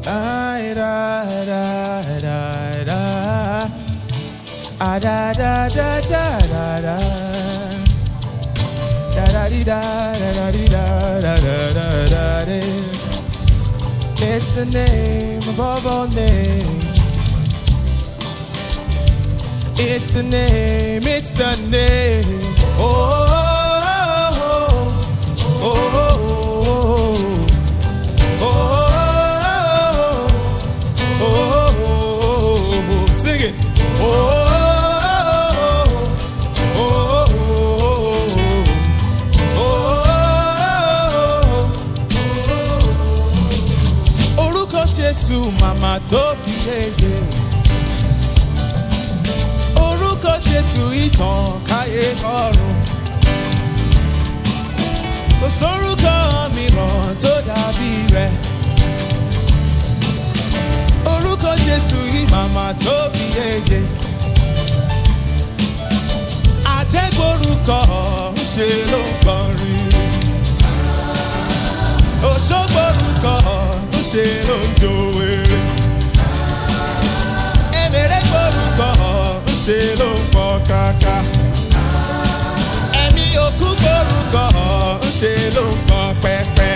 Da da da da da. Ah da da da da da da. Da da di da da di da da da da da. It's the name above all names. It's the name. It's the name. Oh. Sing it. Orúkọ Jésù màmá tó bí yeye. Orúkọ Jésù ìtàn káyé ọ̀run. Kò sórúkọ mìíràn tó dàbí rẹ̀. Orúkọ Jésù yìí màmá tó bí yeye. Àjẹgbórúkọ ń ṣe ló ń kọrin. Òṣogbórúkọ ń ṣe ló ń jòwèrè. Èmèrègbórúkọ ń ṣe ló ń pọ̀ kàkà. Ẹ̀mí òkú gbórúkọ ń ṣe ló ń pọ̀ pẹ́pẹ́.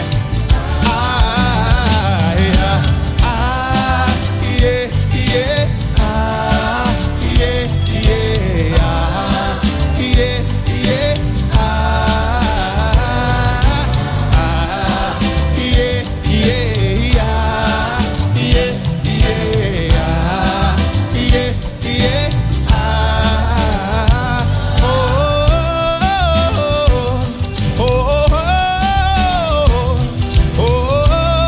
Yeah, yeah, ah, yeah, yeah, ah, yeah, yeah, ah, ah, yeah, yeah, ah, yeah, yeah, ah, yeah, yeah, ah, oh, oh, oh, oh.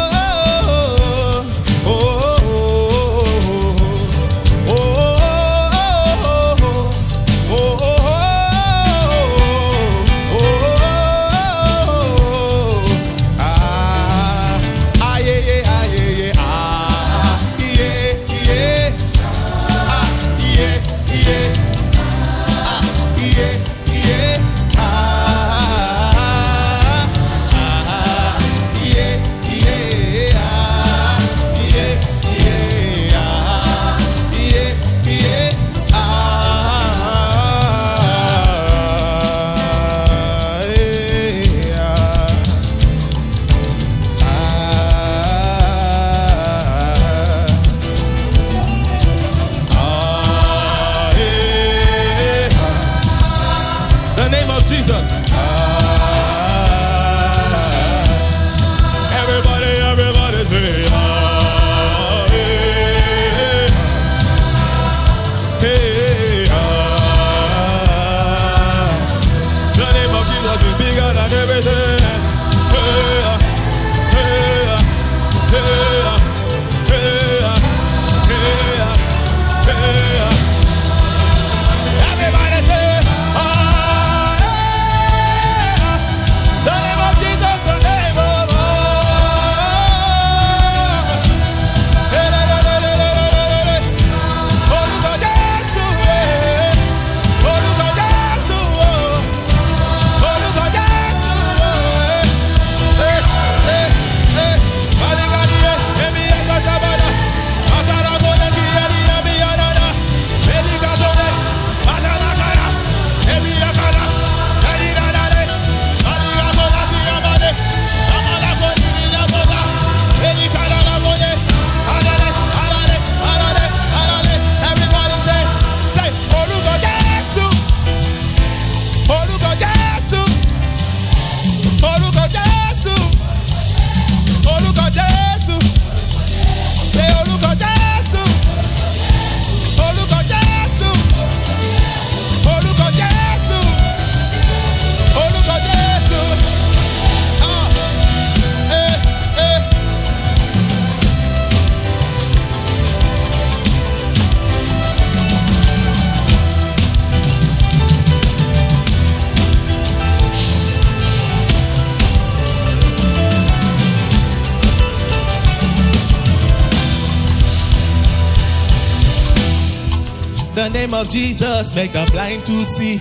The name of Jesus make the blind to see.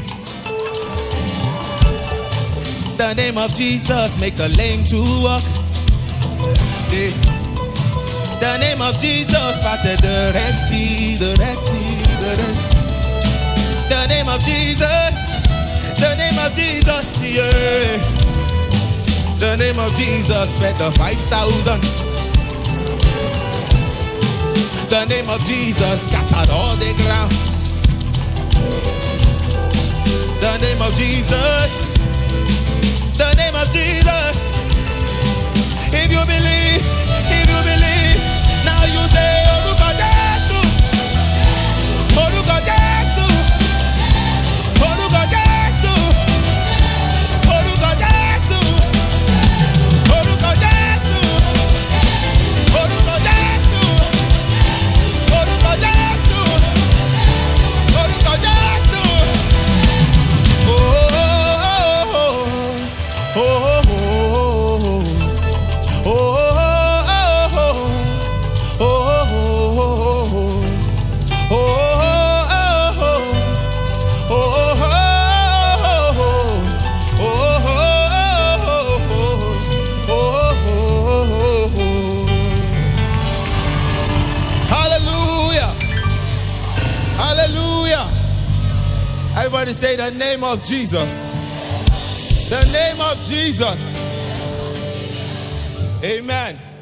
The name of Jesus make the lame to walk. The name of Jesus parted the Red Sea, the Red Sea, the Red Sea. The name of Jesus, the name of Jesus, yeah. The name of Jesus fed the 5,000. The name of Jesus scattered all the grounds. The name of Jesus, the name of Jesus. If you believe, now you say, Orúkọ Jésù, Orúkọ Jésù, Orúkọ Jésù, Orúkọ Jésù, Orúkọ Jésù, Orúkọ Jésù, Orúkọ Jésù, Orúkọ Jésù. Oh, oh, oh, oh, oh, oh, oh. Everybody say the name of Jesus. The name of Jesus. Amen.